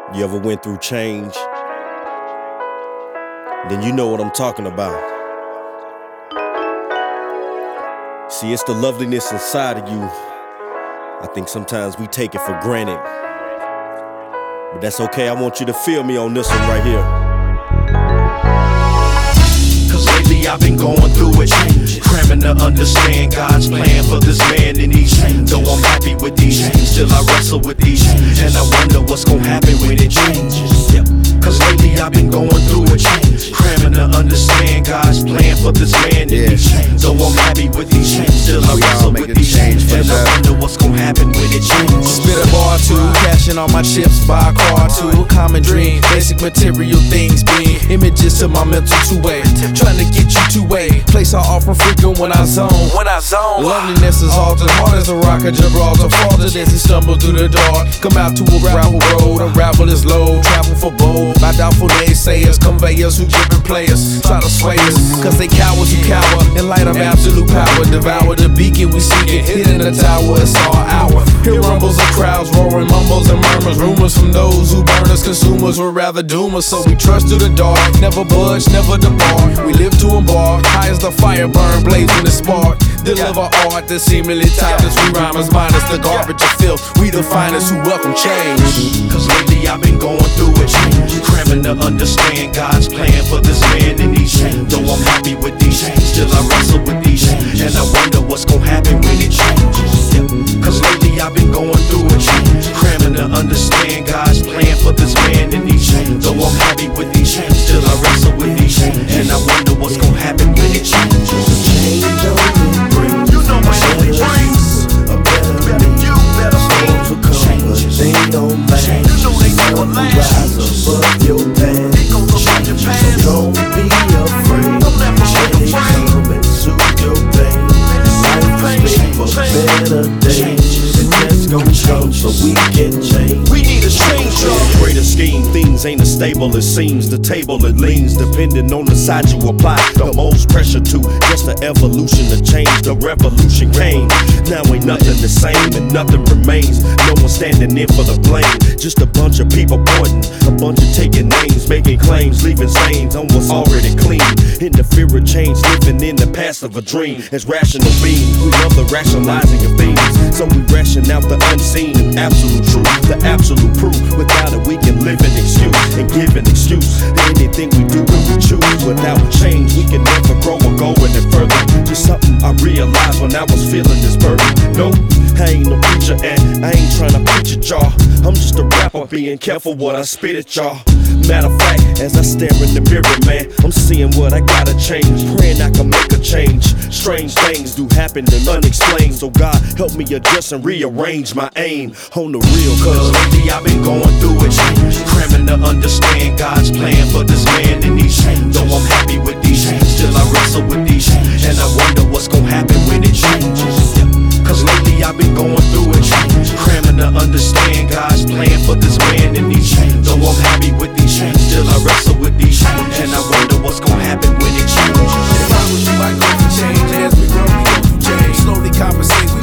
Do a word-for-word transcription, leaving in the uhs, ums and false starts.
You ever went through change? Then you know what I'm talking about. See, it's the loveliness inside of you. I think sometimes we take it for granted. But that's okay, I want you to feel me on this one right here. Cause lately I've been going through it, cramming to understand God's plan for this man in these. Though I'm happy with these, still I wrestle with these, and I wonder what's gonna happen when it changes. Cause lately I've been going through it, cramming to understand God's plan for this man in these. Though I'm happy with these, still I wrestle with these, and I wonder what's gonna happen when it changes. Spit a bar too, cashing all my chips, buy a car too. Common dream, basic material things being images to my mental two-way, trying to get you two-way. Place I often frequent when I zone. When I zone, loneliness is altered, hard as a rock of Gibraltar. Faltered as he stumbled through the dark. Come out to a gravel road, unravel his load, travel for bold. My doubtful naysayers, conveyors who driven players, try to sway us, cause they cowards who cower in light of absolute power. Devour the beacon we seek it, hidden in the tower, it's all our. Hear rumbles of crowds, roaring mumbles and murmurs, rumors from those who burn us. Consumers would rather doom us, so we trust through the dark. Never budge, never depart. We live to embark, high as the fire burn, blazing the spark. Deliver art that seemingly timeless. We rhymers minus the garbage of filth. We the finest who welcome change. Cause lately I've been going through it, cramming to understand God's plan for this man in these. Though I'm happy with these, still I wrestle with these, and I wonder what's gonna happen when it changes. Cause lately I've been going through it, cramming to understand God's plan for this man in these. Though I'm happy with these, still I wrestle with these, and I wonder what's gonna happen when it changes. Change only brings, you know my only brings a better me. You better storms will come, but they don't last. You know they never last. Rise above your past. They gon' look at your past. Don't be afraid. Don't ever be afraid. Come and soothe your pain. Life is made for better days. It's gon' come so we can change. We need a change, y'all. Greater scheme, things ain't as stable as seems. The table it leans, depending on the side you apply the most pressure to. Just the evolution to change, the revolution came. Now ain't nothing the same and nothing remains. No one standing in for the blame. Just a bunch of people pointing, a bunch of taking names, making claims, leaving stains on what's already clean. In the fear of change, living in the past of a dream. As rational beings, we love the rationalizing of things, so we ration out the unseen and absolute truth, the absolute proof. Without it we can live an excuse and give an excuse. Anything we do when we choose. Without change we can never grow or go any further. Just something I realized when I was feeling this burden. Nope, I ain't no preacher and I ain't trying to preach at y'all. I'm just a rapper being careful what I spit at y'all. Matter of fact, as I stare in the mirror, man, I'm seeing what I gotta change, praying I can make a change. Strange things do happen and unexplained, so God help me adjust and rearrange my aim on the real. Cause lately I've been going through it, cramming to understand God's plan for this man in these. Though I'm happy with these, still I wrestle with these, and I wonder what's gonna happen when it changes. Cause lately I've been going through it, cramming to understand God's plan for this man in these. Though I'm happy with these, still I wrestle with these, and I wonder what's gonna happen when it changes. If I was you, I'd go for change. As we grow, we go through change. Slowly compensate, we